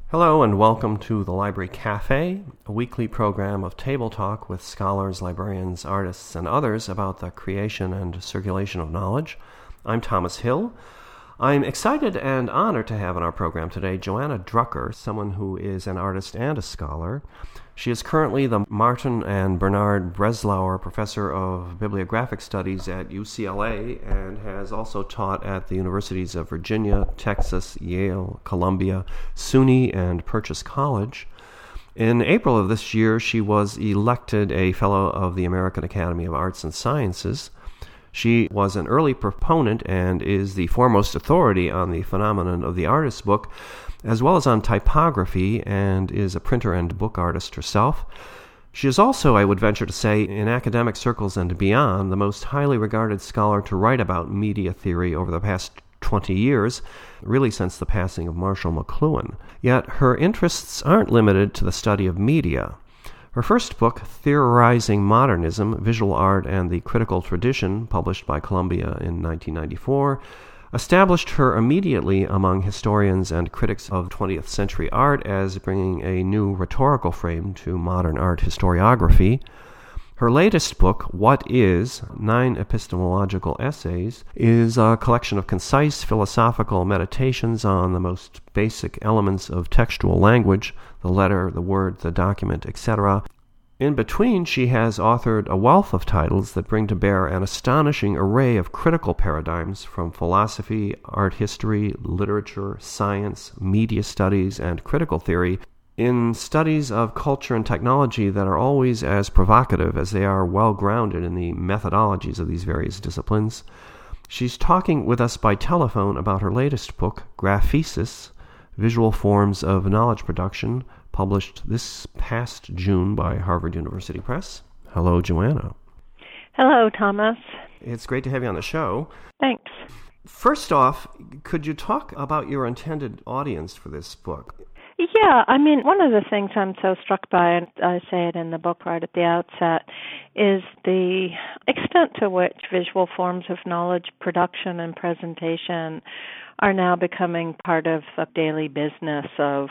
Hello and welcome to the Library Cafe, a weekly program of table talk with scholars, librarians, artists, and others about the creation and circulation of knowledge. I'm Thomas Hill. I'm excited and honored to have on our program today Joanna Drucker, someone who is an artist and a scholar. She is currently the Martin and Bernard Breslauer Professor of Bibliographic Studies at UCLA and has also taught at the universities of Virginia, Texas, Yale, Columbia, SUNY, and Purchase College. In April of this year, she was elected a Fellow of the American Academy of Arts and Sciences. She was an early proponent and is the foremost authority on the phenomenon of the artist's book, as well as on typography, and is a printer and book artist herself. She is also, I would venture to say, in academic circles and beyond, the most highly regarded scholar to write about media theory over the past 20 years, really since the passing of Marshall McLuhan. Yet her interests aren't limited to the study of media. Her first book, Theorizing Modernism, Visual Art and the Critical Tradition, published by Columbia in 1994, established her immediately among historians and critics of 20th century art as bringing a new rhetorical frame to modern art historiography. Her latest book, What Is? 9 Epistemological Essays, is a collection of concise philosophical meditations on the most basic elements of textual language, the letter, the word, the document, etc. In between, she has authored a wealth of titles that bring to bear an astonishing array of critical paradigms from philosophy, art history, literature, science, media studies, and critical theory in studies of culture and technology that are always as provocative as they are well-grounded in the methodologies of these various disciplines. She's talking with us by telephone about her latest book, Graphesis, Visual Forms of Knowledge Production, published this past June by Harvard University Press. Hello, Joanna. Hello, Thomas. It's great to have you on the show. Thanks. First off, could you talk about your intended audience for this book? Yeah, one of the things I'm so struck by, and I say it in the book right at the outset, is the extent to which visual forms of knowledge production and presentation are now becoming part of the daily business of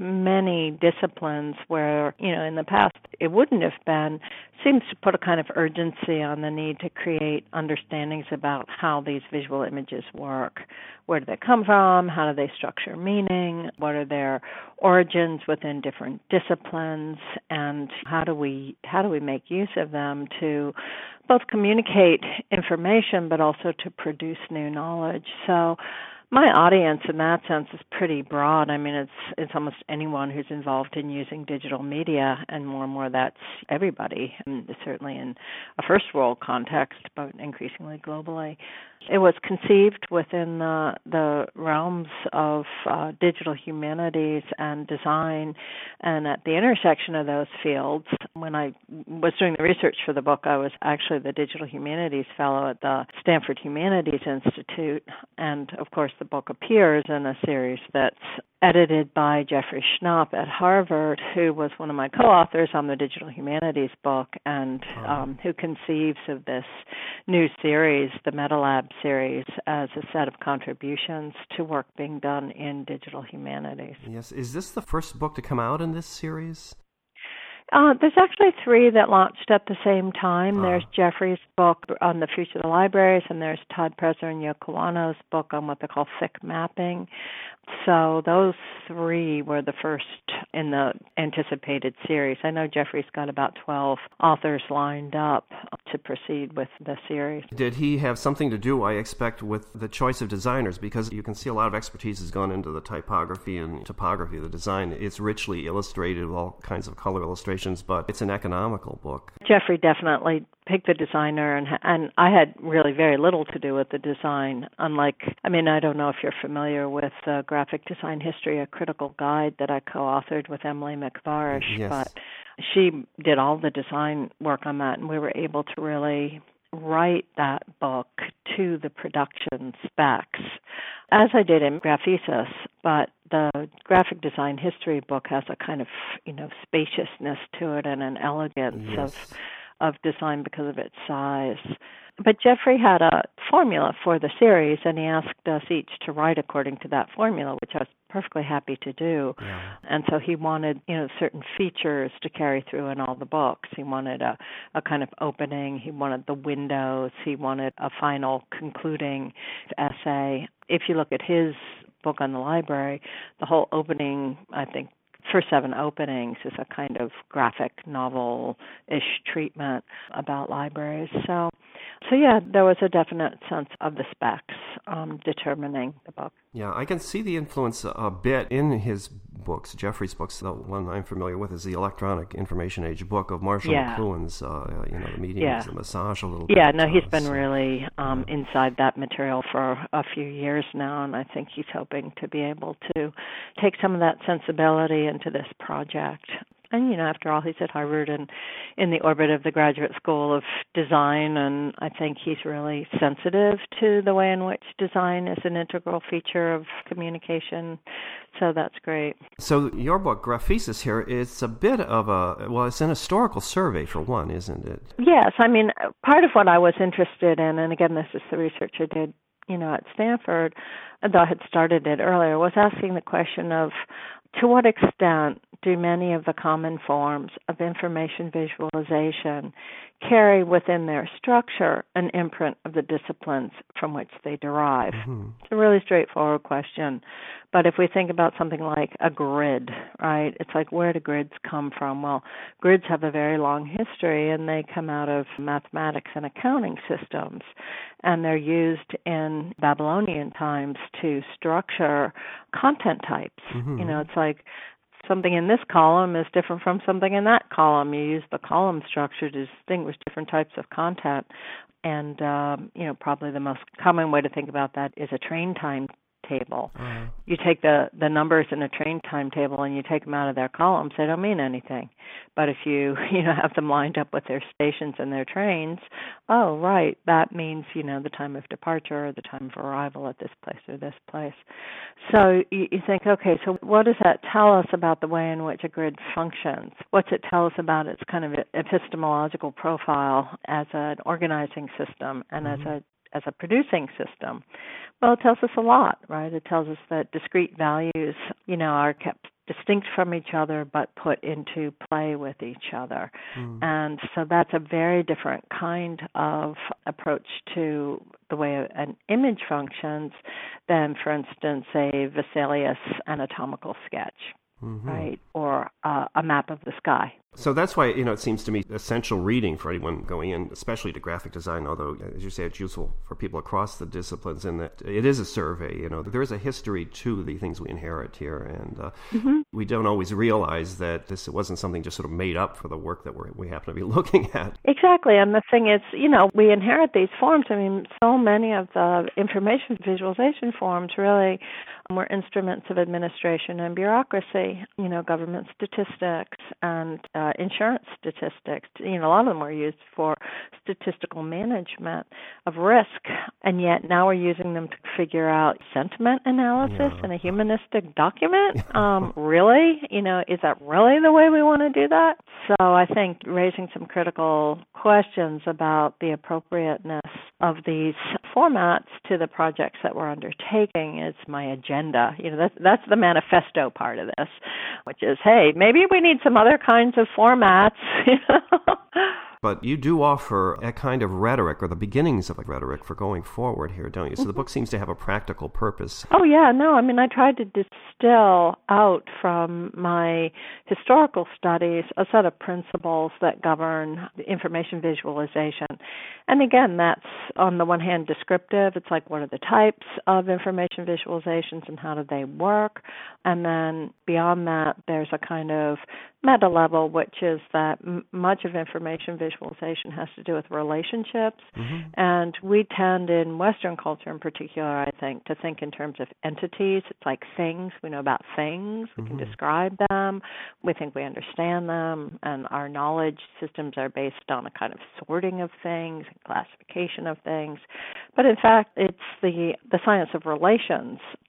many disciplines where, in the past it wouldn't have been, seems to put a kind of urgency on the need to create understandings about how these visual images work. Where do they come from? How do they structure meaning? What are their origins within different disciplines? And how do we make use of them to both communicate information but also to produce new knowledge? So my audience in that sense is pretty broad. It's almost anyone who's involved in using digital media, and more that's everybody, and certainly in a first world context, but increasingly globally. It was conceived within the realms of digital humanities and design, and at the intersection of those fields. When I was doing the research for the book, I was actually the Digital Humanities Fellow at the Stanford Humanities Institute, and of course the book appears in a series that's edited by Jeffrey Schnapp at Harvard, who was one of my co-authors on the Digital Humanities book, and who conceives of this new series, the MetaLab series, as a set of contributions to work being done in digital humanities. Yes. Is this the first book to come out in this series? There's actually 3 that launched at the same time. There's Jeffrey's book on the future of the libraries, and there's Todd Presser and Yoko Wano's book on what they call thick mapping. So those 3 were the first in the anticipated series. I know Jeffrey's got about 12 authors lined up to proceed with the series. Did he have something to do, I expect, with the choice of designers? Because you can see a lot of expertise has gone into the typography and topography of the design. It's richly illustrated with all kinds of color illustrations, but it's an economical book. Jeffrey definitely picked the designer, and I had really very little to do with the design. I don't know if you're familiar with Graphic Design History, a critical guide that I co-authored with Emily McVarish, yes. But she did all the design work on that, and we were able to really write that book to the production specs, as I did in Graphesis, but the Graphic Design History book has a kind of, spaciousness to it and an elegance yes. of design because of its size. But Jeffrey had a formula for the series, and he asked us each to write according to that formula, which I was perfectly happy to do. Yeah. And so he wanted, certain features to carry through in all the books. He wanted a kind of opening. He wanted the windows. He wanted a final concluding essay. If you look at his book on the library, the whole opening, I think, first 7 openings is a kind of graphic novel-ish treatment about libraries. So yeah, there was a definite sense of the specs determining the book. Yeah, I can see the influence a bit in his books, Jeffrey's books. The one I'm familiar with is the Electronic Information Age book of Marshall McLuhan's, the mediums, the massage a little bit. Yeah, no, he's been really inside that material for a few years now, and I think he's hoping to be able to take some of that sensibility into this project. And, after all, he's at Harvard and in the orbit of the Graduate School of Design, and I think he's really sensitive to the way in which design is an integral feature of communication. So that's great. So your book, Graphesis, here, is a bit of it's an historical survey for one, isn't it? Yes. I mean, part of what I was interested in, and again, this is the research I did, at Stanford, though I had started it earlier, was asking the question of to what extent do many of the common forms of information visualization carry within their structure an imprint of the disciplines from which they derive? Mm-hmm. It's a really straightforward question. But if we think about something like a grid, right, it's like, where do grids come from? Well, grids have a very long history, and they come out of mathematics and accounting systems. And they're used in Babylonian times to structure content types. Mm-hmm. It's like something in this column is different from something in that column. You use the column structure to distinguish different types of content. And, probably the most common way to think about that is a train time table. Uh-huh. You take the numbers in a train timetable and you take them out of their columns, they don't mean anything. But if you have them lined up with their stations and their trains, oh, right, that means, the time of departure or the time of arrival at this place or this place. So you think, okay, so what does that tell us about the way in which a grid functions? What's it tell us about its kind of epistemological profile as an organizing system and mm-hmm. as a producing system? Well, it tells us a lot, right? It tells us that discrete values, are kept distinct from each other but put into play with each other. Mm. And so that's a very different kind of approach to the way an image functions than, for instance, a Vesalius anatomical sketch. Mm-hmm. Right, or a map of the sky. So that's why, it seems to me essential reading for anyone going in, especially to graphic design, although, as you say, it's useful for people across the disciplines in that it is a survey. There is a history to the things we inherit here, and mm-hmm. we don't always realize that this wasn't something just sort of made up for the work that we happen to be looking at. Exactly, and the thing is, we inherit these forms. I mean, so many of the information visualization forms really were instruments of administration and bureaucracy, government statistics and insurance statistics. A lot of them were used for statistical management of risk, and yet now we're using them to figure out sentiment analysis in a humanistic document. Really? Is that really the way we want to do that? So I think raising some critical questions about the appropriateness of these formats to the projects that we're undertaking is my agenda. That's the manifesto part of this, which is, hey, maybe we need some other kinds of formats. But you do offer a kind of rhetoric, or the beginnings of a rhetoric, for going forward here, don't you? So the book seems to have a practical purpose. Oh, yeah. No, I mean, I tried to distill out from my historical studies a set of principles that govern information visualization. And again, that's on the one hand descriptive. It's like, what are the types of information visualizations and how do they work? And then beyond that, there's a kind of meta level, which is that much of information visualization has to do with relationships. Mm-hmm. And we tend in Western culture in particular, I think, to think in terms of entities. It's like things. We know about things. We can describe them. We think we understand them. And our knowledge systems are based on a kind of sorting of things and classification of things. But in fact, it's the science of relations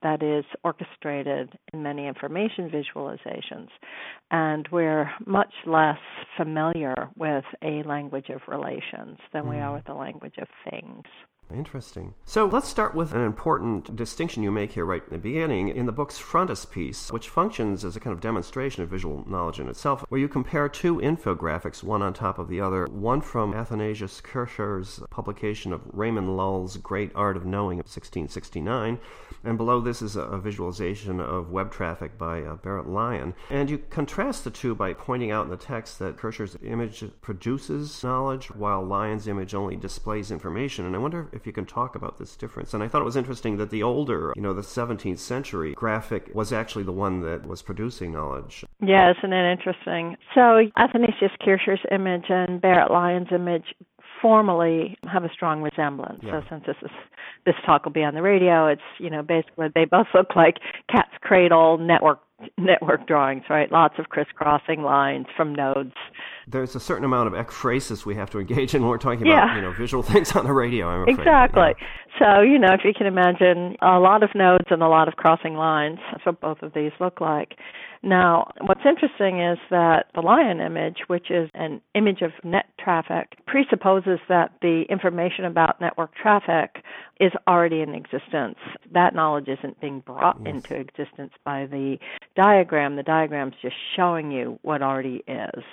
that is orchestrated in many information visualizations. And we're much less familiar with a language of relations than we are with the language of things. Interesting. So let's start with an important distinction you make here right in the beginning in the book's frontispiece, which functions as a kind of demonstration of visual knowledge in itself, where you compare two infographics, one on top of the other, one from Athanasius Kircher's publication of Raymond Lull's Great Art of Knowing of 1669, and below this is a visualization of web traffic by Barrett Lyon. And you contrast the two by pointing out in the text that Kircher's image produces knowledge, while Lyon's image only displays information. And I wonder if you can talk about this difference. And I thought it was interesting that the older, the 17th century graphic was actually the one that was producing knowledge. Yeah, isn't it interesting? So Athanasius Kircher's image and Barrett Lyon's image formally have a strong resemblance. Yeah. So since this talk will be on the radio, it's, basically they both look like cat's cradle network drawings, right? Lots of crisscrossing lines from nodes. There's a certain amount of ekphrasis we have to engage in when we're talking about, visual things on the radio, I'm afraid. Exactly. So, if you can imagine a lot of nodes and a lot of crossing lines, that's what both of these look like. Now, what's interesting is that the Lyon image, which is an image of net traffic, presupposes that the information about network traffic is already in existence. That knowledge isn't being brought into existence by the diagram. The diagram's just showing you what already is.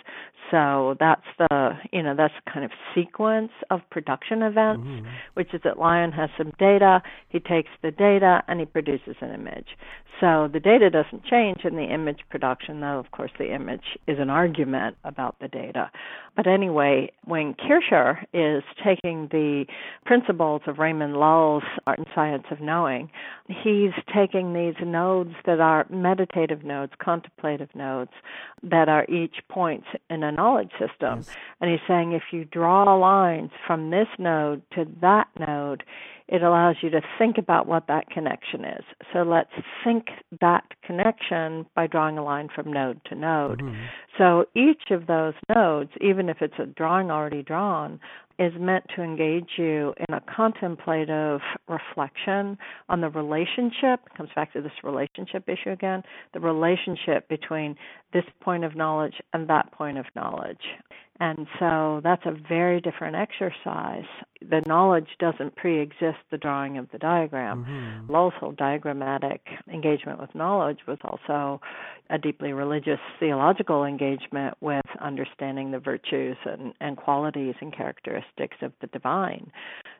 So that's that's kind of sequence of production events, which is that Lyon has some data, he takes the data, and he produces an image. So the data doesn't change in the image production, though, of course, the image is an argument about the data. But anyway, when Kircher is taking the principles of Raymond Lull's Art and Science of Knowing, he's taking these nodes that are meditative nodes, contemplative nodes, that are each points in a knowledge system. And he's saying if you draw lines from this node to that node, it allows you to think about what that connection is. So let's think that connection by drawing a line from node to node. So each of those nodes, even if it's a drawing already drawn, is meant to engage you in a contemplative reflection on the relationship. It comes back to this relationship issue again, the relationship between this point of knowledge and that point of knowledge. And so that's a very different exercise. The knowledge doesn't pre-exist the drawing of the diagram. Lull's whole diagrammatic engagement with knowledge was also a deeply religious theological engagement with understanding the virtues and qualities and characteristics of the divine.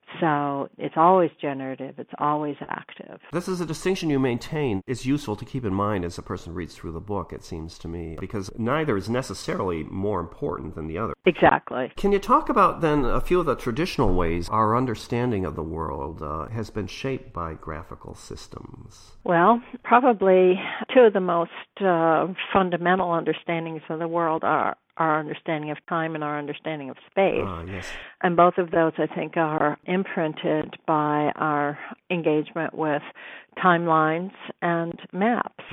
So it's always generative, it's always active. This is a distinction you maintain. It's useful to keep in mind as a person reads through the book, it seems to me, because neither is necessarily more important than the other. Exactly. Can you talk about then a few of the traditional ways our understanding of the world has been shaped by graphical systems? Well, probably two of the most fundamental understandings of the world are our understanding of time and our understanding of space. Yes. And both of those, I think, are imprinted by our engagement with timelines and maps.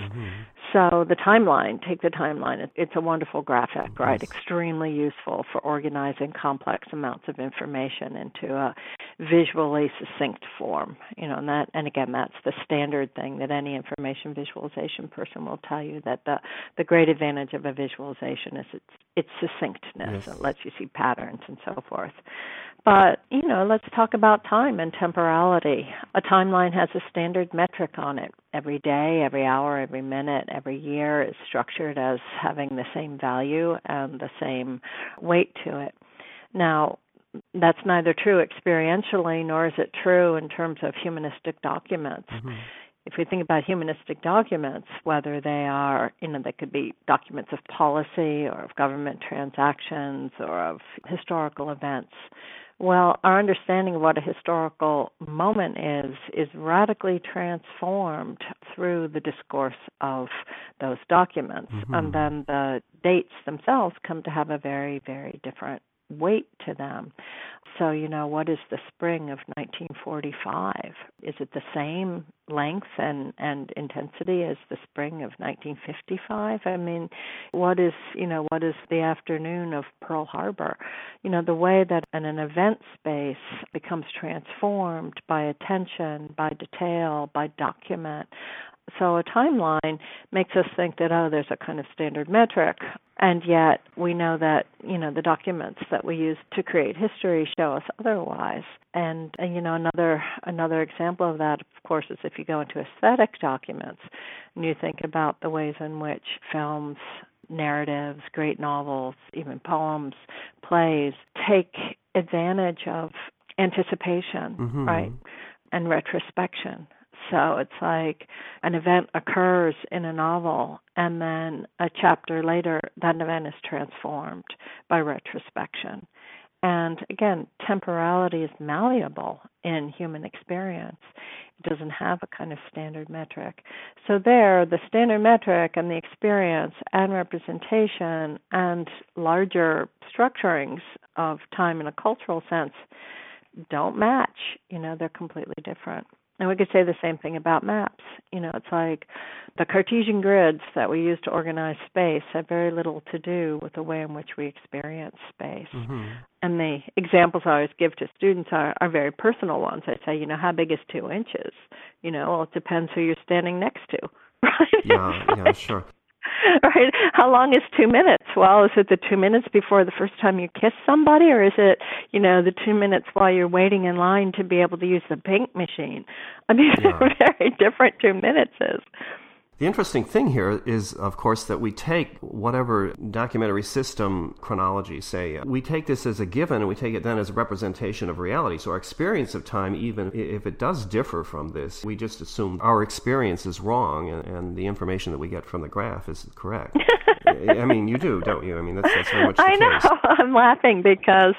So the timeline, take the timeline. It's a wonderful graphic, right? Extremely useful for organizing complex amounts of information into a visually succinct form. And again, that's the standard thing that any information visualization person will tell you, that the great advantage of a visualization is its succinctness. It lets you see patterns and so forth. But, let's talk about time and temporality. A timeline has a standard metric on it. Every day, every hour, every minute, every year is structured as having the same value and the same weight to it. Now, that's neither true experientially nor is it true in terms of humanistic documents. If we think about humanistic documents, whether they are, they could be documents of policy or of government transactions or of historical events. Well, our understanding of what a historical moment is radically transformed through the discourse of those documents. And then the dates themselves come to have a very, very different weight to them. So, what is the spring of 1945? Is it the same length and intensity as the spring of 1955? I mean, what is the afternoon of Pearl Harbor? The way that an event space becomes transformed by attention, by detail, by document. So a timeline makes us think that, there's a kind of standard metric. And yet we know that, the documents that we use to create history show us otherwise. And another example of that, of course, is if you go into aesthetic documents and you think about the ways in which films, narratives, great novels, even poems, plays take advantage of anticipation, right, and retrospection. So it's like an event occurs in a novel, and then a chapter later, that event is transformed by retrospection. And again, temporality is malleable in human experience. It doesn't have a kind of standard metric. So there, the standard metric and the experience and representation and larger structurings of time in a cultural sense don't match. They're completely different. And we could say the same thing about maps. It's like the Cartesian grids that we use to organize space have very little to do with the way in which we experience space. And the examples I always give to students are very personal ones. I say, how big is 2 inches? Well, it depends who you're standing next to, right? Yeah, sure. Right? How long is 2 minutes? Well, is it the 2 minutes before the first time you kiss somebody, or is it, the 2 minutes while you're waiting in line to be able to use the paint machine? I mean, they're very different 2 minutes is. The interesting thing here is, of course, that we take whatever documentary system chronology, say, we take this as a given and we take it then as a representation of reality. So our experience of time, even if it does differ from this, we just assume our experience is wrong and the information that we get from the graph is correct. I mean, you do, don't you? I mean, that's very much the case. I know. I'm laughing because,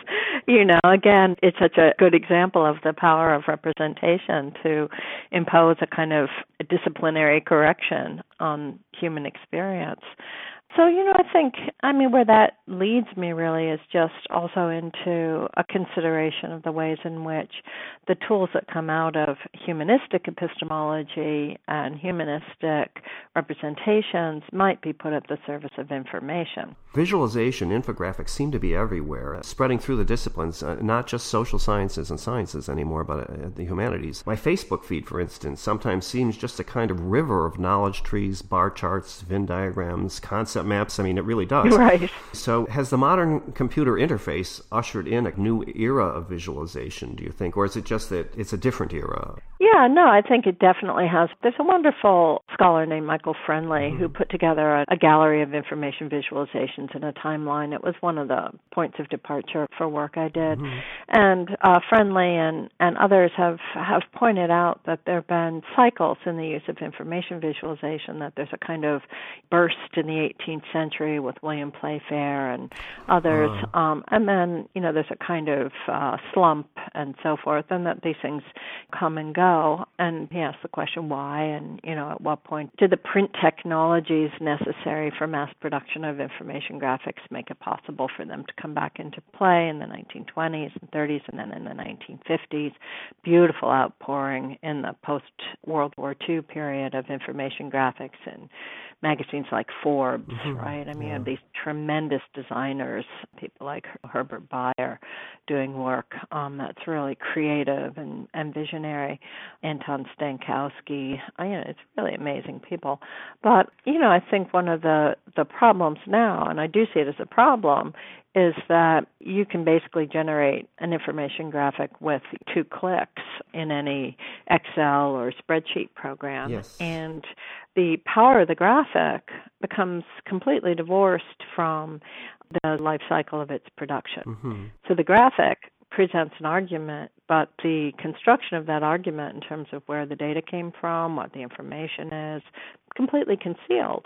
again, it's such a good example of the power of representation to impose a kind of disciplinary correction on human experience. So, I think, where that leads me really is just also into a consideration of the ways in which the tools that come out of humanistic epistemology and humanistic representations might be put at the service of information. Visualization, infographics seem to be everywhere, spreading through the disciplines, not just social sciences and sciences anymore, but the humanities. My Facebook feed, for instance, sometimes seems just a kind of river of knowledge trees, bar charts, Venn diagrams, concept maps. I mean, it really does. Right. So has the modern computer interface ushered in a new era of visualization, do you think? Or is it just that it's a different era? Yeah, no, I think it definitely has. There's a wonderful scholar named Michael Friendly who put together a gallery of information visualizations in a timeline. It was one of the points of departure for work I did. And Friendly and others have pointed out that there have been cycles in the use of information visualization, that there's a kind of burst in the 18th century with William Playfair and others. And then, there's a kind of slump and so forth, and that these things come and go. And he asked the question why, and, at what point did the print technologies necessary for mass production of information graphics make it possible for them to come back into play in the 1920s and 30s and then in the 1950s? Beautiful outpouring in the post-World War II period of information graphics and magazines like Forbes, right? I mean, you have these tremendous designers, people like Herbert Bayer doing work that's really creative and visionary. Anton Stankowski, it's really amazing people. But, I think one of the problems now, and I do see it as a problem, is that you can basically generate an information graphic with 2 clicks in any Excel or spreadsheet program. Yes. And the power of the graphic becomes completely divorced from the life cycle of its production. So the graphic presents an argument, but the construction of that argument in terms of where the data came from, what the information is, completely concealed.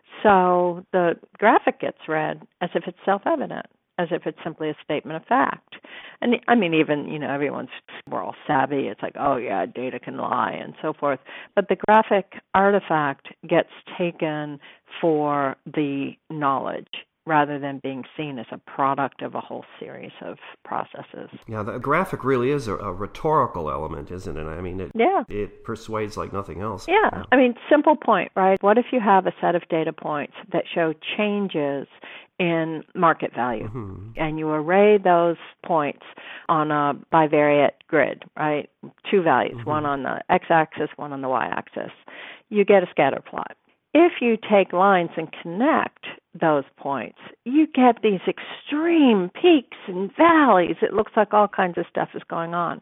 So the graphic gets read as if it's self-evident, as if it's simply a statement of fact. And even, we're all savvy. It's like, oh yeah, data can lie and so forth. But the graphic artifact gets taken for the knowledge rather than being seen as a product of a whole series of processes. Yeah, the graphic really is a rhetorical element, isn't it? I mean, it persuades like nothing else. Yeah. I mean, simple point, right? What if you have a set of data points that show changes in market value, and you array those points on a bivariate grid, right? Two values, one on the x-axis, one on the y-axis. You get a scatter plot. If you take lines and connect those points, you get these extreme peaks and valleys. It looks like all kinds of stuff is going on.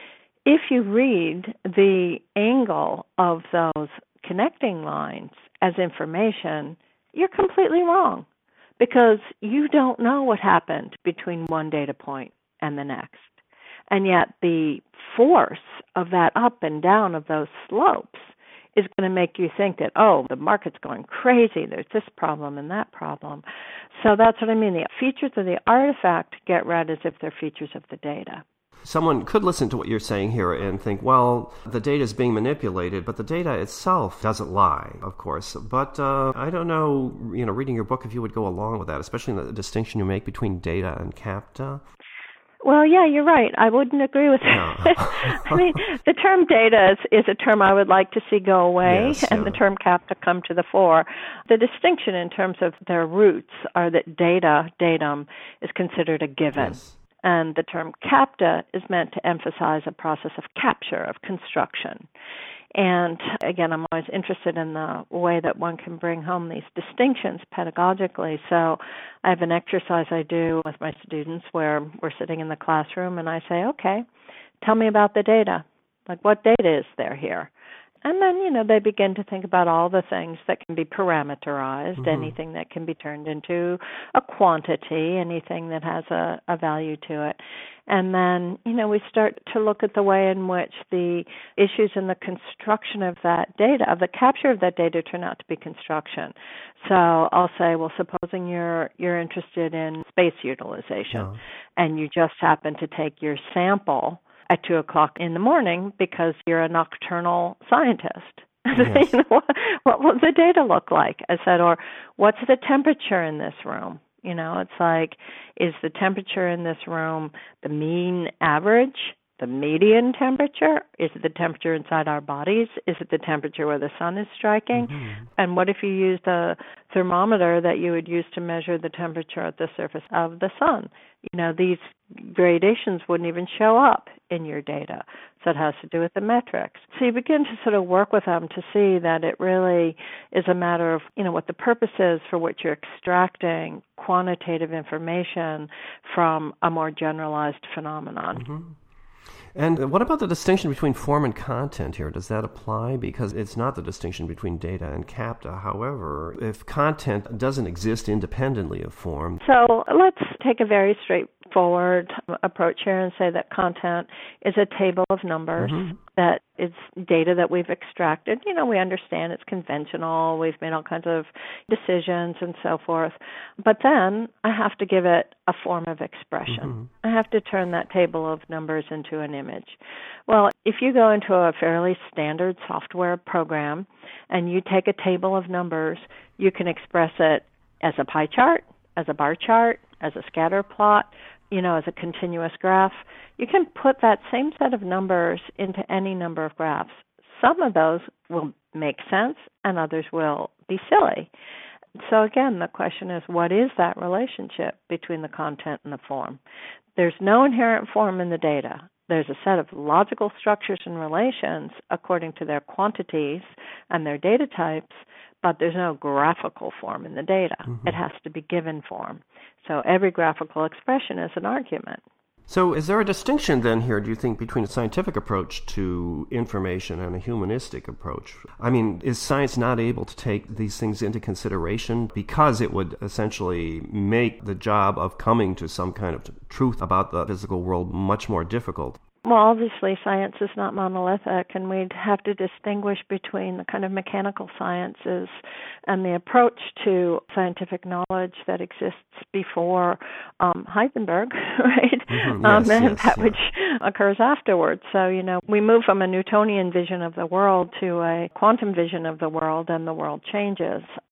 If you read the angle of those connecting lines as information, you're completely wrong, because you don't know what happened between one data point and the next. And yet the force of that up and down of those slopes is going to make you think that, oh, the market's going crazy, there's this problem and that problem. So that's what I mean. The features of the artifact get read as if they're features of the data. Someone could listen to what you're saying here and think, well, the data is being manipulated, but the data itself doesn't lie, of course. But I don't know, reading your book, if you would go along with that, especially in the distinction you make between data and CAPTA. Well, yeah, you're right. I wouldn't agree with that. No. I mean, the term data is a term I would like to see go away, and the term CAPTA come to the fore. The distinction in terms of their roots are that datum, is considered a given. Yes. And the term CAPTA is meant to emphasize a process of capture, of construction. And again, I'm always interested in the way that one can bring home these distinctions pedagogically. So I have an exercise I do with my students where we're sitting in the classroom and I say, okay, tell me about the data. Like, what data is there here? And then, they begin to think about all the things that can be parameterized, anything that can be turned into a quantity, anything that has a value to it. And then, we start to look at the way in which the issues in the construction of that data, of the capture of that data, turn out to be construction. So I'll say, well, supposing you're interested in space utilization, and you just happen to take your sample at 2 o'clock in the morning because you're a nocturnal scientist. Yes. What will the data look like? I said, or what's the temperature in this room? It's like, is the temperature in this room the mean average, the median temperature? Is it the temperature inside our bodies? Is it the temperature where the sun is striking? And what if you used a thermometer that you would use to measure the temperature at the surface of the sun? These gradations wouldn't even show up in your data. So it has to do with the metrics. So you begin to sort of work with them to see that it really is a matter of, what the purpose is for which you're extracting quantitative information from a more generalized phenomenon. And what about the distinction between form and content here? Does that apply? Because it's not the distinction between data and CAPTA. However, if content doesn't exist independently of form. So let's take a very straightforward approach here and say that content is a table of numbers, that it's data that we've extracted. We understand it's conventional. We've made all kinds of decisions and so forth. But then I have to give it a form of expression. I have to turn that table of numbers into an image. Well, if you go into a fairly standard software program and you take a table of numbers, you can express it as a pie chart, as a bar chart, as a scatter plot, as a continuous graph. You can put that same set of numbers into any number of graphs. Some of those will make sense and others will be silly. So again, the question is, what is that relationship between the content and the form? There's no inherent form in the data. There's a set of logical structures and relations according to their quantities and their data types, but there's no graphical form in the data. It has to be given form. So every graphical expression is an argument. So is there a distinction then here, do you think, between a scientific approach to information and a humanistic approach? I mean, is science not able to take these things into consideration because it would essentially make the job of coming to some kind of truth about the physical world much more difficult? Well, obviously, science is not monolithic, and we'd have to distinguish between the kind of mechanical sciences and the approach to scientific knowledge that exists before Heisenberg, right? And that which occurs afterwards. So, we move from a Newtonian vision of the world to a quantum vision of the world, and the world changes.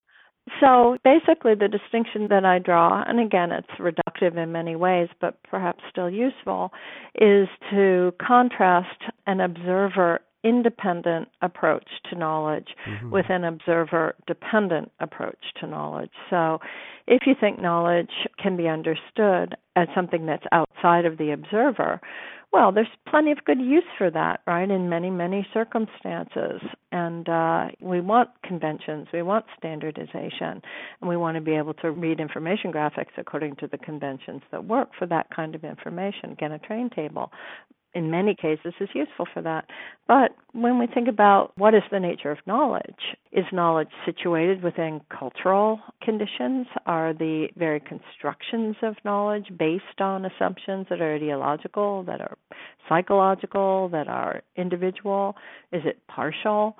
So basically the distinction that I draw, and again it's reductive in many ways, but perhaps still useful, is to contrast an observer independent approach to knowledge with an observer dependent approach to knowledge. So if you think knowledge can be understood as something that's outside of the observer, well, there's plenty of good use for that, right, in many, many circumstances. And we want conventions, we want standardization, and we want to be able to read information graphics according to the conventions that work for that kind of information. Again, a train table, in many cases, is useful for that. But when we think about what is the nature of knowledge, is knowledge situated within cultural conditions? Are the very constructions of knowledge based on assumptions that are ideological, that are psychological, that are individual? Is it partial?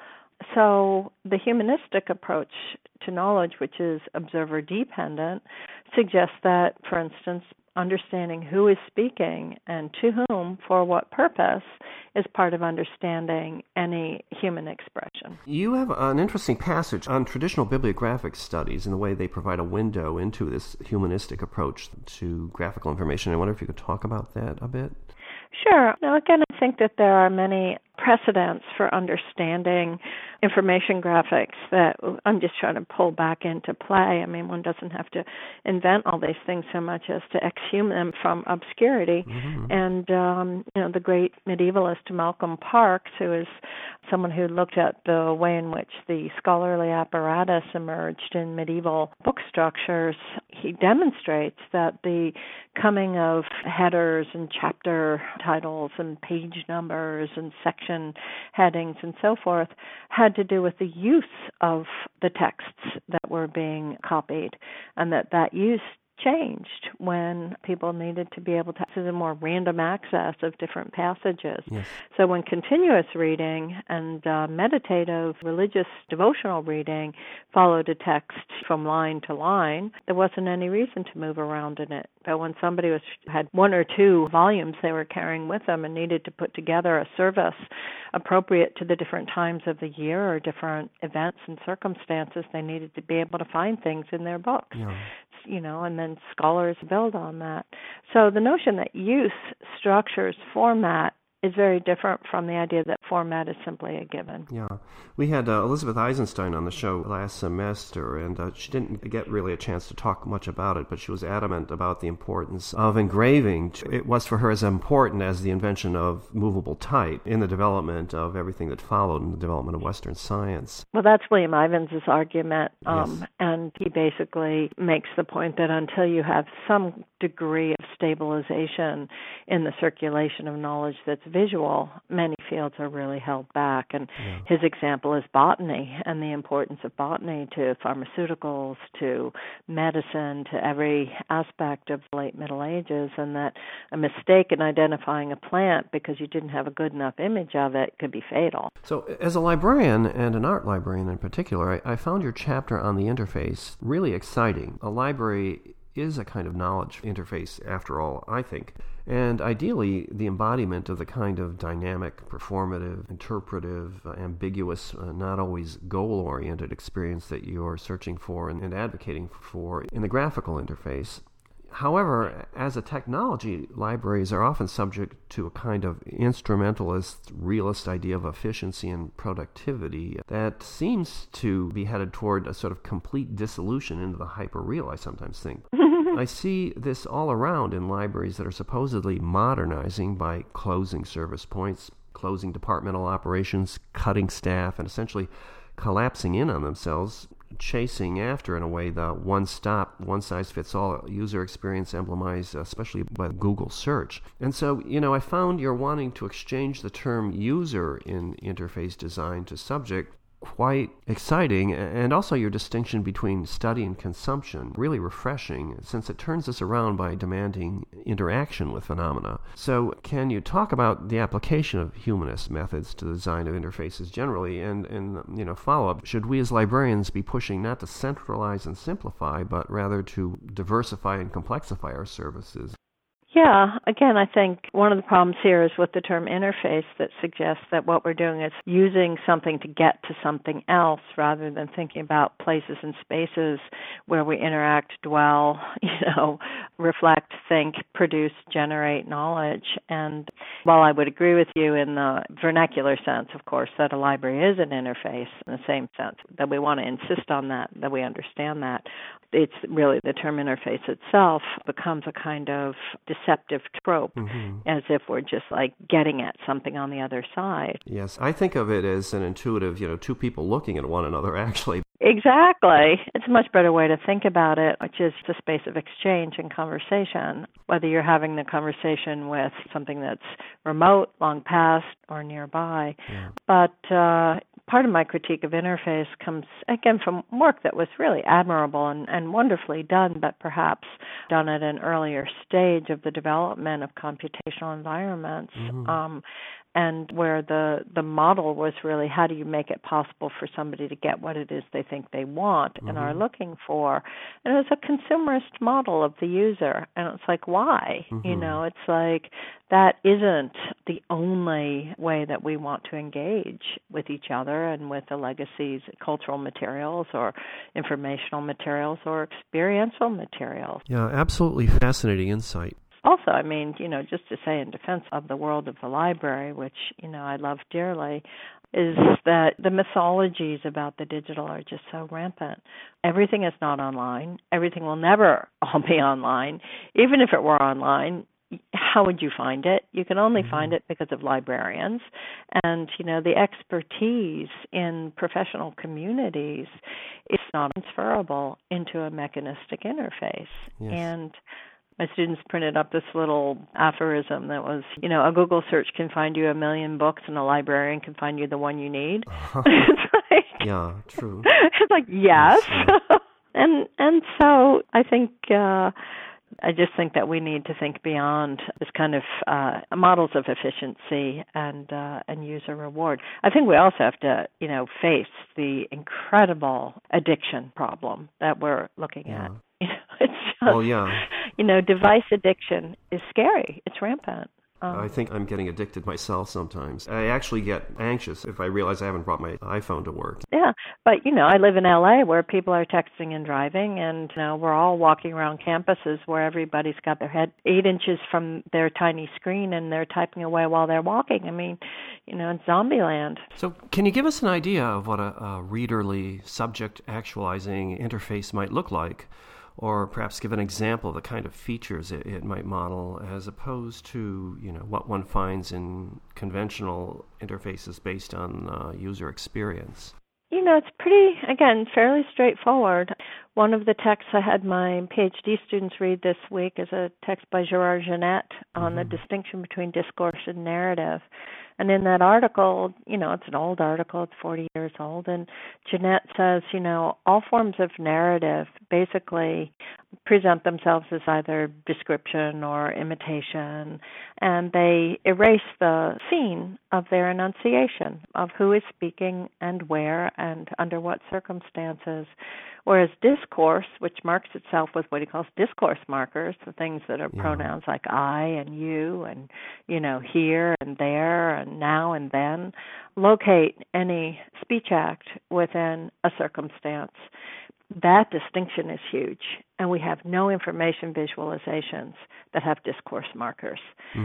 So the humanistic approach to knowledge, which is observer-dependent, suggests that, for instance, understanding who is speaking and to whom for what purpose is part of understanding any human expression. You have an interesting passage on traditional bibliographic studies and the way they provide a window into this humanistic approach to graphical information. I wonder if you could talk about that a bit. Sure. Now, again, I think that there are many precedents for understanding information graphics that I'm just trying to pull back into play. I mean, one doesn't have to invent all these things so much as to exhume them from obscurity. And, the great medievalist Malcolm Parkes, who is someone who looked at the way in which the scholarly apparatus emerged in medieval book structures, he demonstrates that the coming of headers and chapter titles and page numbers and section headings and so forth had to do with the use of the texts that were being copied, and that use changed when people needed to be able to have a more random access of different passages. Yes. So when continuous reading and meditative, religious, devotional reading followed a text from line to line, there wasn't any reason to move around in it. But when somebody had one or two volumes they were carrying with them and needed to put together a service appropriate to the different times of the year or different events and circumstances, they needed to be able to find things in their books. Yeah. And then scholars build on that. So the notion that use structures format is very different from the idea that format is simply a given. Yeah. We had Elizabeth Eisenstein on the show last semester, and she didn't get really a chance to talk much about it, but she was adamant about the importance of engraving. It was for her as important as the invention of movable type in the development of everything that followed in the development of Western science. Well, that's William Ivins' argument, Yes. and he basically makes the point that until you have some degree of stabilization in the circulation of knowledge that's visual, many fields are really held back. And his example is botany and the importance of botany to pharmaceuticals, to medicine, to every aspect of the late Middle Ages, and that a mistake in identifying a plant because you didn't have a good enough image of it could be fatal. So as a librarian, and an art librarian in particular, I found your chapter on the interface really exciting. A library is a kind of knowledge interface, after all, I think. And ideally, the embodiment of the kind of dynamic, performative, interpretive, ambiguous, not always goal-oriented experience that you're searching for and advocating for in the graphical interface. However, as a technology, libraries are often subject to a kind of instrumentalist, realist idea of efficiency and productivity that seems to be headed toward a sort of complete dissolution into the hyper-real, I sometimes think. I see this all around in libraries that are supposedly modernizing by closing service points, closing departmental operations, cutting staff, and essentially collapsing in on themselves, chasing after, in a way, the one-stop, one-size-fits-all user experience emblemized, especially by Google search. And so, I found your wanting to exchange the term user in interface design to subject quite exciting, and also your distinction between study and consumption really refreshing, since it turns us around by demanding interaction with phenomena. So can you talk about the application of humanist methods to the design of interfaces generally, and follow-up, should we as librarians be pushing not to centralize and simplify, but rather to diversify and complexify our services? Yeah, again, I think one of the problems here is with the term interface that suggests that what we're doing is using something to get to something else rather than thinking about places and spaces where we interact, dwell, reflect, think, produce, generate knowledge. And while I would agree with you in the vernacular sense, of course, that a library is an interface in the same sense, that we want to insist on that we understand that, it's really the term interface itself becomes a kind of deceptive trope, as if we're just like getting at something on the other side. Yes, I think of it as an intuitive, two people looking at one another, actually. Exactly. It's a much better way to think about it, which is the space of exchange and conversation, whether you're having the conversation with something that's remote, long past, or nearby. Yeah. But part of my critique of interface comes, again, from work that was really admirable and wonderfully done, but perhaps done at an earlier stage of the development of computational environments. And where the model was really how do you make it possible for somebody to get what it is they think they want and are looking for. And it was a consumerist model of the user. And it's like, why? It's like that isn't the only way that we want to engage with each other and with the legacies, cultural materials or informational materials or experiential materials. Yeah, absolutely fascinating insight. Also, I mean, just to say in defense of the world of the library, which, I love dearly, is that the mythologies about the digital are just so rampant. Everything is not online. Everything will never all be online. Even if it were online, how would you find it? You can only find it because of librarians. And, the expertise in professional communities is not transferable into a mechanistic interface. Yes. And my students printed up this little aphorism that was, a Google search can find you 1,000,000 books and a librarian can find you the one you need. It's like, yeah, true. It's like, yes. And so I think, I just think that we need to think beyond this kind of models of efficiency and user reward. I think we also have to, face the incredible addiction problem that we're looking at. It's just, device addiction is scary. It's rampant. I think I'm getting addicted myself sometimes. I actually get anxious if I realize I haven't brought my iPhone to work. Yeah, but, I live in L.A. where people are texting and driving, and, we're all walking around campuses where everybody's got their head 8 inches from their tiny screen and they're typing away while they're walking. I mean, it's zombie land. So can you give us an idea of what a readerly subject-actualizing interface might look like? Or perhaps give an example of the kind of features it might model as opposed to, what one finds in conventional interfaces based on user experience. It's pretty, again, fairly straightforward. One of the texts I had my PhD students read this week is a text by Gerard Genette on the distinction between discourse and narrative. And in that article, it's an old article, it's 40 years old, and Genette says, all forms of narrative basically present themselves as either description or imitation, and they erase the scene of their enunciation, of who is speaking and where and under what circumstances. Whereas discourse, which marks itself with what he calls discourse markers, the things that are pronouns like I and you and, here and there and now and then, locate any speech act within a circumstance. That distinction is huge, and we have no information visualizations that have discourse markers.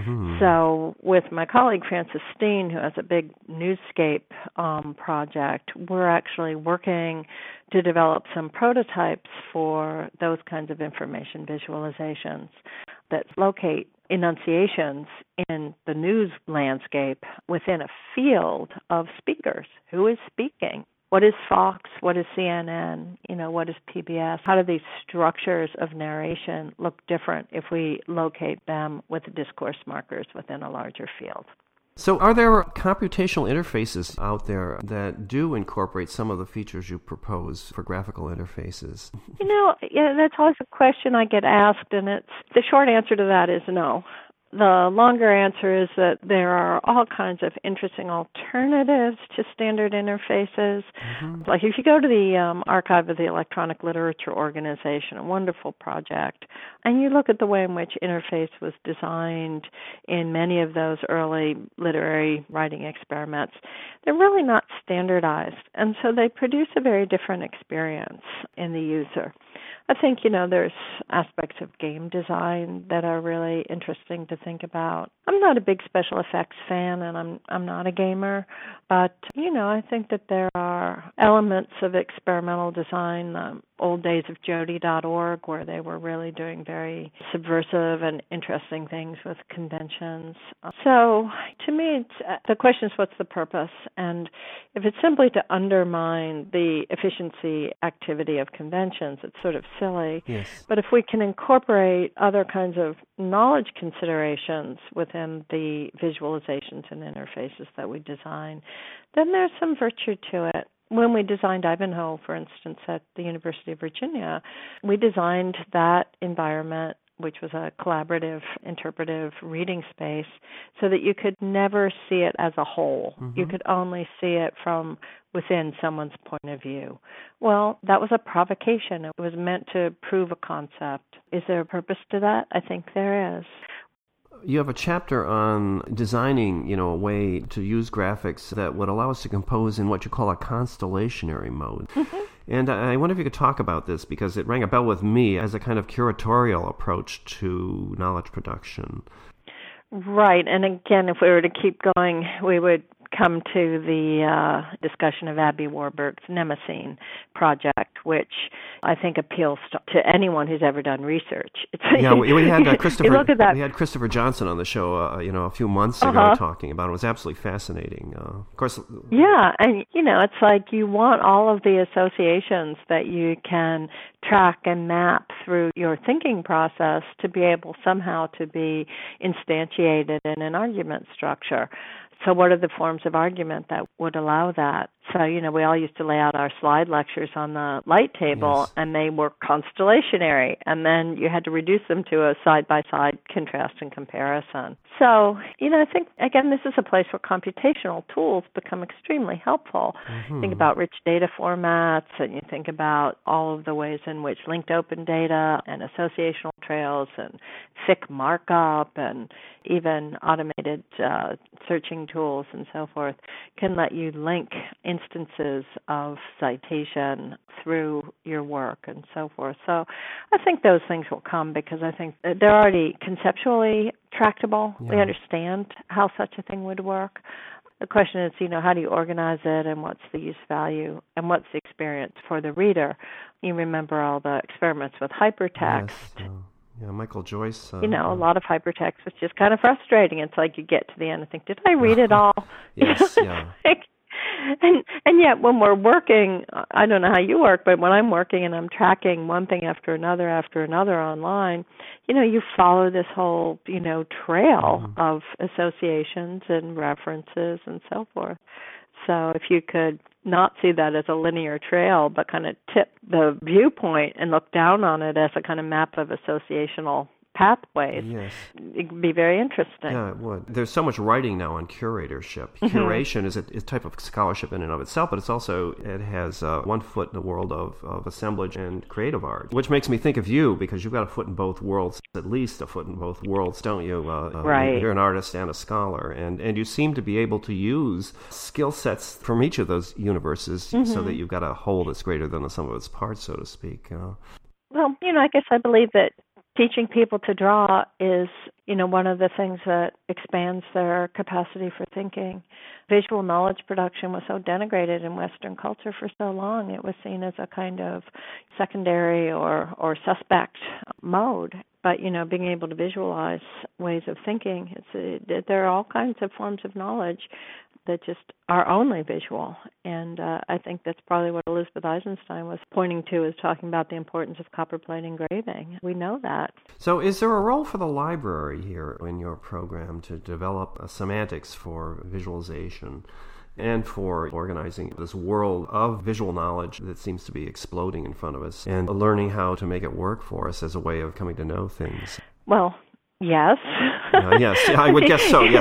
So with my colleague Frances Steen, who has a big Newscape project, we're actually working to develop some prototypes for those kinds of information visualizations that locate enunciations in the news landscape within a field of speakers. Who is speaking? What is Fox? What is CNN? What is PBS? How do these structures of narration look different if we locate them with discourse markers within a larger field? So are there computational interfaces out there that do incorporate some of the features you propose for graphical interfaces? That's always a question I get asked, and the short answer to that is no. The longer answer is that there are all kinds of interesting alternatives to standard interfaces. Like if you go to the Archive of the Electronic Literature Organization, a wonderful project, and you look at the way in which interface was designed in many of those early literary writing experiments, they're really not standardized, and so they produce a very different experience in the user. I think, there's aspects of game design that are really interesting to think about. I'm not a big special effects fan, and I'm not a gamer, but, I think that there are elements of experimental design, old days of Jody.org, where they were really doing very subversive and interesting things with conventions. So to me, the question is, what's the purpose? And if it's simply to undermine the efficiency activity of conventions, it's sort of silly. Yes. But if we can incorporate other kinds of knowledge considerations within the visualizations and interfaces that we design, then there's some virtue to it. When we designed Ivanhoe, for instance, at the University of Virginia, we designed that environment, which was a collaborative, interpretive reading space, so that you could never see it as a whole. You could only see it from within someone's point of view. Well, that was a provocation. It was meant to prove a concept. Is there a purpose to that? I think there is. You have a chapter on designing, a way to use graphics that would allow us to compose in what you call a constellationary mode. And I wonder if you could talk about this, because it rang a bell with me as a kind of curatorial approach to knowledge production. Right. And again, if we were to keep going, we would come to the discussion of Abby Warburg's Mnemosyne project, which I think appeals to anyone who's ever done research. We had Christopher. Look at that. We had Christopher Johnson on the show, a few months ago, talking about it. It was absolutely fascinating. Of course. Yeah, and it's like you want all of the associations that you can track and map through your thinking process to be able somehow to be instantiated in an argument structure. So what are the forms of argument that would allow that? So, we all used to lay out our slide lectures on the light table, yes, and they were constellationary, and then you had to reduce them to a side-by-side contrast and comparison. So, I think, again, this is a place where computational tools become extremely helpful. Think about rich data formats, and you think about all of the ways in which linked open data and associational trails and thick markup and even automated searching tools and so forth can let you link instances of citation through your work and so forth. So I think those things will come because I think they're already conceptually tractable. Yeah. We understand how such a thing would work. The question is, how do you organize it, and what's the use value, and what's the experience for the reader? You remember all the experiments with hypertext. Yes. Yeah, Michael Joyce. A lot of hypertext, which is kind of frustrating. It's like you get to the end and think, did I read it all? Yes, yeah. And yet when we're working, I don't know how you work, but when I'm working and I'm tracking one thing after another online, you follow this whole, trail of associations and references and so forth. So if you could not see that as a linear trail, but kind of tip the viewpoint and look down on it as a kind of map of associational pathways, yes, it'd be very interesting. Yeah, it would. There's so much writing now on curatorship. Curation is a type of scholarship in and of itself, but it has one foot in the world of assemblage and creative art, which makes me think of you, because you've got a foot in both worlds, at least a foot in both worlds, don't you? Right. You're an artist and a scholar, and you seem to be able to use skill sets from each of those universes so that you've got a whole that's greater than the sum of its parts, so to speak. Well, I guess I believe that teaching people to draw is, one of the things that expands their capacity for thinking. Visual knowledge production was so denigrated in Western culture for so long. It was seen as a kind of secondary or suspect mode. But, being able to visualize ways of thinking, there are all kinds of forms of knowledge that just are only visual. And I think that's probably what Elizabeth Eisenstein was pointing to, is talking about the importance of copperplate engraving. We know that. So is there a role for the library here in your program to develop semantics for visualization and for organizing this world of visual knowledge that seems to be exploding in front of us, and learning how to make it work for us as a way of coming to know things? Well, Yes. Yes, yeah, I would guess so, yeah.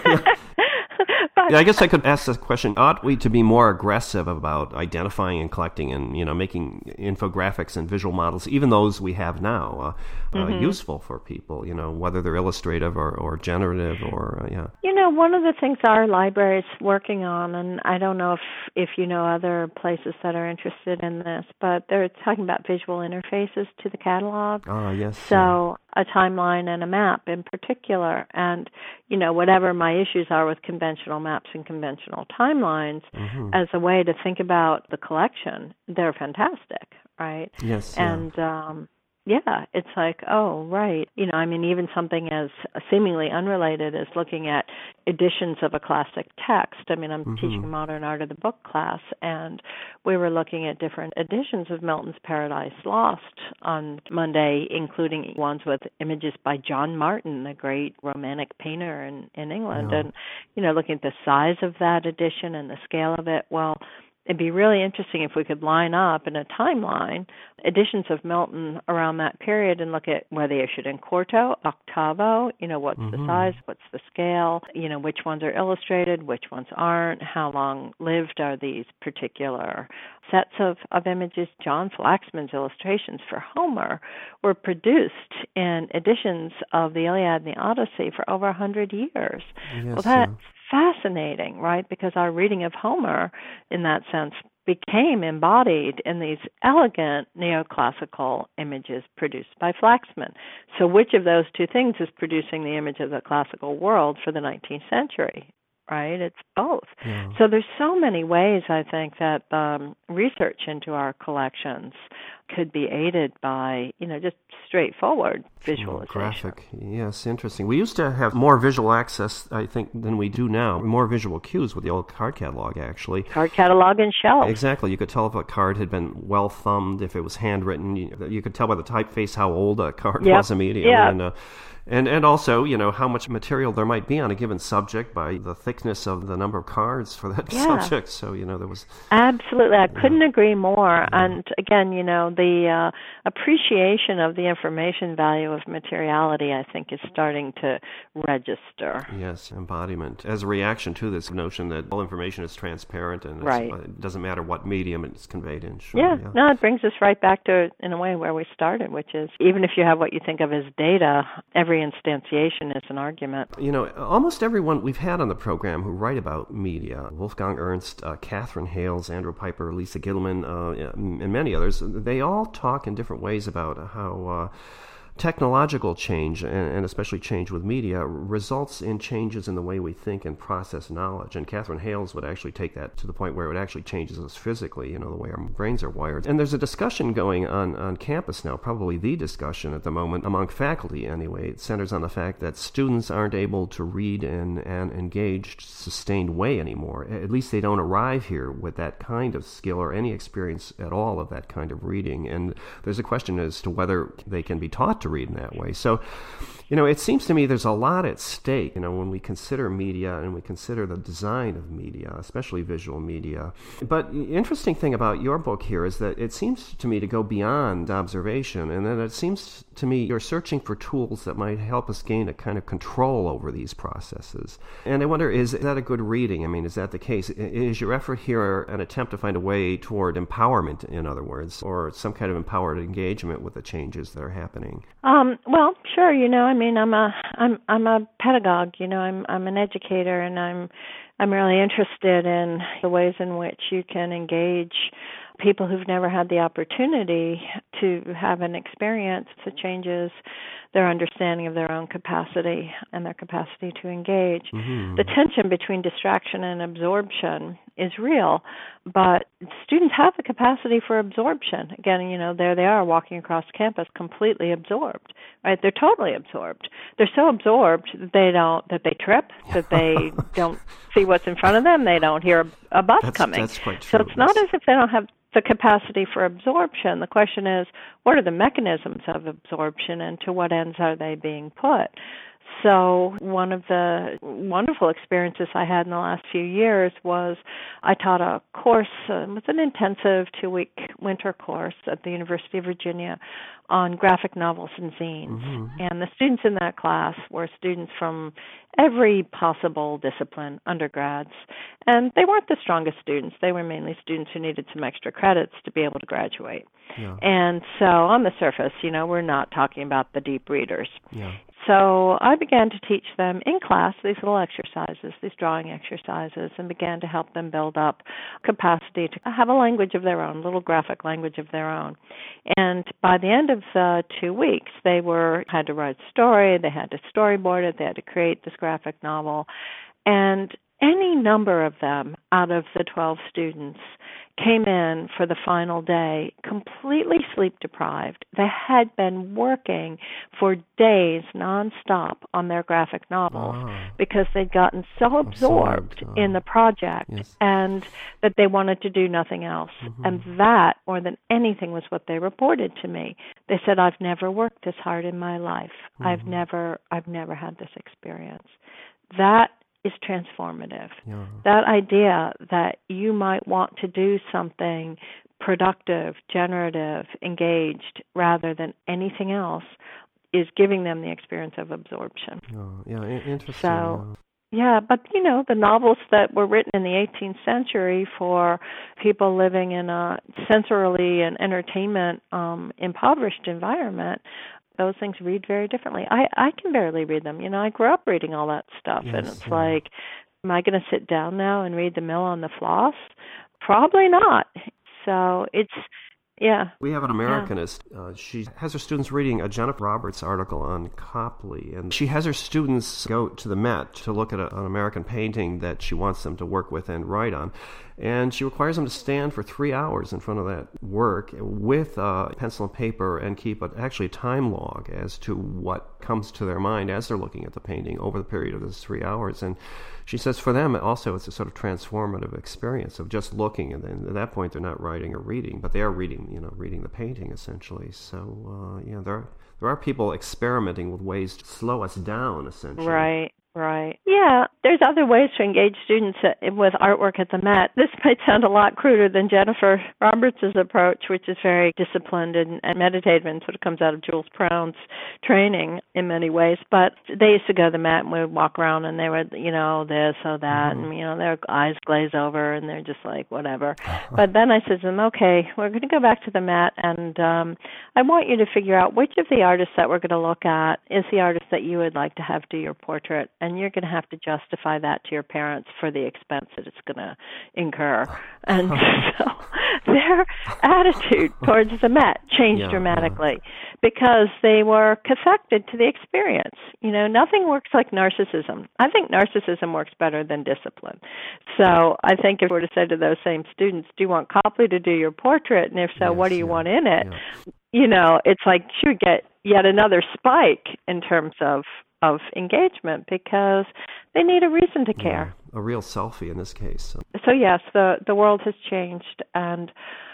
But, Yeah, I guess I could ask this question. Ought we to be more aggressive about identifying and collecting and, making infographics and visual models, even those we have now, useful for people, whether they're illustrative or generative or, yeah. One of the things our library is working on, and I don't know if you know other places that are interested in this, but they're talking about visual interfaces to the catalog. Ah, yes. So a timeline and a map in particular. And, whatever my issues are with conventional maps and conventional timelines, as a way to think about the collection, they're fantastic, right? Yes. And, it's like, oh, right. Even something as seemingly unrelated as looking at editions of a classic text. I'm teaching a modern art of the book class, and we were looking at different editions of Milton's Paradise Lost on Monday, including ones with images by John Martin, the great romantic painter in England, and, looking at the size of that edition and the scale of it. Well, it'd be really interesting if we could line up in a timeline editions of Milton around that period and look at where they issued in quarto, octavo, what's the size, what's the scale, which ones are illustrated, which ones aren't, how long lived are these particular sets of images. John Flaxman's illustrations for Homer were produced in editions of the Iliad and the Odyssey for over 100 years. Yes, well, that's fascinating, right? Because our reading of Homer, in that sense, became embodied in these elegant neoclassical images produced by Flaxman. So which of those two things is producing the image of the classical world for the 19th century? Right? It's both. Yeah. So there's so many ways, I think, that research into our collections could be aided by, just straightforward visualization. Graphic. Yes, interesting. We used to have more visual access, I think, than we do now. More visual cues with the old card catalog, actually. Card catalog and shelves. Exactly. You could tell if a card had been well thumbed, if it was handwritten. You could tell by the typeface how old a card was immediately. Yeah. And also, how much material there might be on a given subject by the thickness of the number of cards for that subject. So, there was... Absolutely. I couldn't agree more. And again, the appreciation of the information value of materiality, I think, is starting to register. Yes, embodiment. As a reaction to this notion that all information is transparent and it doesn't matter what medium it's conveyed in. Sure, No, it brings us right back to, in a way, where we started, which is even if you have what you think of as data, every instantiation is an argument. Almost everyone we've had on the program who write about media, Wolfgang Ernst, Catherine Hales, Andrew Piper, Lisa Gilman, and many others, they all talk in different ways about how technological change, and especially change with media, results in changes in the way we think and process knowledge. And Catherine Hales would actually take that to the point where it actually changes us physically, the way our brains are wired. And there's a discussion going on campus now, probably the discussion at the moment, among faculty anyway. It centers on the fact that students aren't able to read in an engaged, sustained way anymore. At least they don't arrive here with that kind of skill or any experience at all of that kind of reading. And there's a question as to whether they can be taught to read in that way. So, it seems to me there's a lot at stake, when we consider media and we consider the design of media, especially visual media. But the interesting thing about your book here is that it seems to me to go beyond observation, and then it seems to me you're searching for tools that might help us gain a kind of control over these processes. And I wonder, is that a good reading? Is that the case? Is your effort here an attempt to find a way toward empowerment, in other words, or some kind of empowered engagement with the changes that are happening? Well, sure. I'm a pedagogue. I'm an educator, and I'm really interested in the ways in which you can engage people who've never had the opportunity to have an experience that changes their understanding of their own capacity and their capacity to engage. Mm-hmm. The tension between distraction and absorption is real, but students have the capacity for absorption. Again, there they are walking across campus completely absorbed, right? They're totally absorbed. They're so absorbed that they trip, that they don't see what's in front of them, they don't hear a bus coming. That's quite true. So it's not as if they don't have the capacity for absorption. The question is, what are the mechanisms of absorption and to what ends are they being put? So one of the wonderful experiences I had in the last few years was I taught a course, it was an intensive 2-week winter course at the University of Virginia on graphic novels and zines. Mm-hmm. And the students in that class were students from every possible discipline, undergrads. And they weren't the strongest students. They were mainly students who needed some extra credits to be able to graduate. Yeah. And so on the surface, we're not talking about the deep readers. Yeah. So I began to teach them in class these little exercises, these drawing exercises, and began to help them build up capacity to have a language of their own, a little graphic language of their own. And by the end of the 2 weeks, they had to write a story, they had to storyboard it, they had to create this graphic novel. And any number of them out of the 12 students came in for the final day completely sleep deprived. They had been working for days nonstop on their graphic novel because they'd gotten so absorbed in the project and that they wanted to do nothing else. Mm-hmm. And that, more than anything, was what they reported to me. They said, "I've never worked this hard in my life. Mm-hmm. I've never had this experience." That is transformative. Yeah. That idea that you might want to do something productive, generative, engaged, rather than anything else, is giving them the experience of absorption. Interesting. So, but the novels that were written in the 18th century for people living in a sensorily and entertainment impoverished environment, those things read very differently. I can barely read them. I grew up reading all that stuff, and it's like, am I going to sit down now and read The Mill on the Floss? Probably not. So it's, We have an Americanist. She has her students reading a Jennifer Roberts article on Copley, and she has her students go to the Met to look at an American painting that she wants them to work with and write on. And she requires them to stand for 3 hours in front of that work with pencil and paper and keep a time log as to what comes to their mind as they're looking at the painting over the period of those 3 hours. And she says for them also it's a sort of transformative experience of just looking, and then at that point they're not writing or reading, but they are reading the painting essentially. So there are people experimenting with ways to slow us down essentially. Right. Yeah, there's other ways to engage students with artwork at the Met. This might sound a lot cruder than Jennifer Roberts' approach, which is very disciplined and meditative and sort of comes out of Jules Brown's training in many ways. But they used to go to the Met and we would walk around and they were, this or that, and, their eyes glaze over and they're just like, whatever. But then I said to them, okay, we're going to go back to the Met and I want you to figure out which of the artists that we're going to look at is the artist that you would like to have do your portrait. And you're going to have to justify that to your parents for the expense that it's going to incur. And so their attitude towards the Met changed dramatically because they were cathected to the experience. Nothing works like narcissism. I think narcissism works better than discipline. So I think if we were to say to those same students, do you want Copley to do your portrait? And if so, what do you want in it? Yeah. It's like you would get yet another spike in terms of engagement because they need a reason to care. A real selfie in this case. So yes, the world has changed, and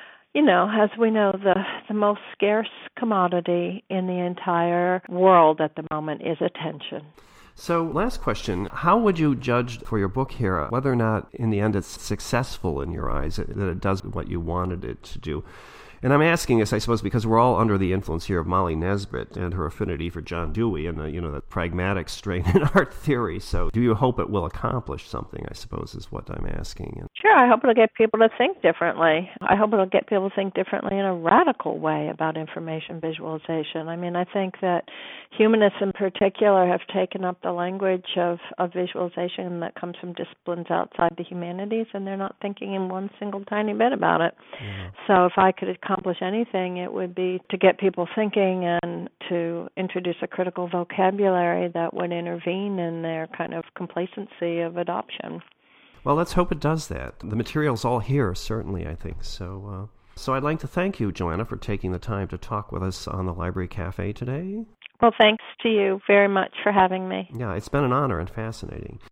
as we know, the most scarce commodity in the entire world at the moment is attention. So last question, how would you judge for your book here whether or not in the end it's successful in your eyes, that it does what you wanted it to do? And I'm asking this, I suppose, because we're all under the influence here of Molly Nesbitt and her affinity for John Dewey and the pragmatic strain in art theory. So do you hope it will accomplish something, I suppose, is what I'm asking. Sure, I hope it'll get people to think differently. I hope it'll get people to think differently in a radical way about information visualization. I mean, I think that humanists in particular have taken up the language of visualization that comes from disciplines outside the humanities, and they're not thinking in one single tiny bit about it. Yeah. So if I could accomplish anything, it would be to get people thinking and to introduce a critical vocabulary that would intervene in their kind of complacency of adoption. Well, let's hope it does that. The material's all here, certainly, I think. So I'd like to thank you, Joanna, for taking the time to talk with us on the Library Cafe today. Well, thanks to you very much for having me. Yeah, it's been an honor and fascinating.